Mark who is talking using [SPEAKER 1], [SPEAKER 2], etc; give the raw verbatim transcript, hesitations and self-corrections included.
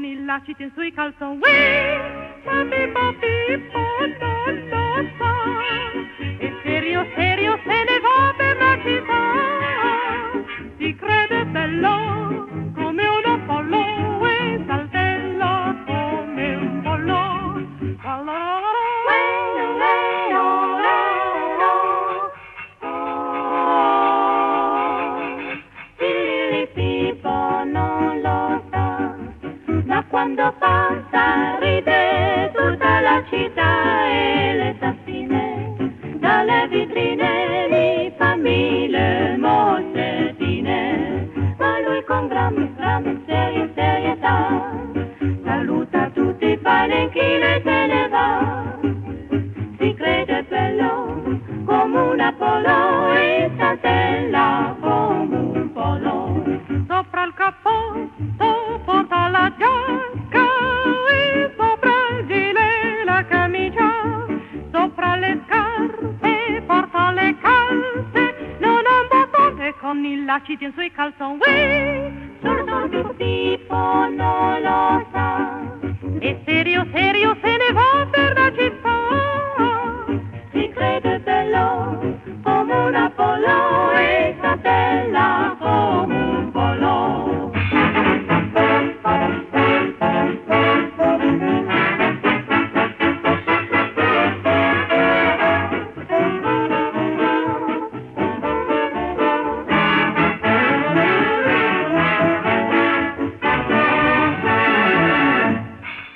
[SPEAKER 1] i lacci sui calzoni. Ma Pippo Pippo non lo sa, è serio serio se ne va per la città. Si crede bello come un Apollo e saltella come un pollo.
[SPEAKER 2] Quando passa ride tutta la città e le tazzine dalle vetrine di famiglie moscettine. Ma lui con gran, gran serie, serietà saluta tutti i panenchini e se ne va. Si crede bello come un Apollo e saltella come un pollo.
[SPEAKER 1] Sopra il cappotto porta la giacca e sopra il gilet la camicia, sopra le scarpe porta le calze, non ha un bottone con i lacci sui calzoni.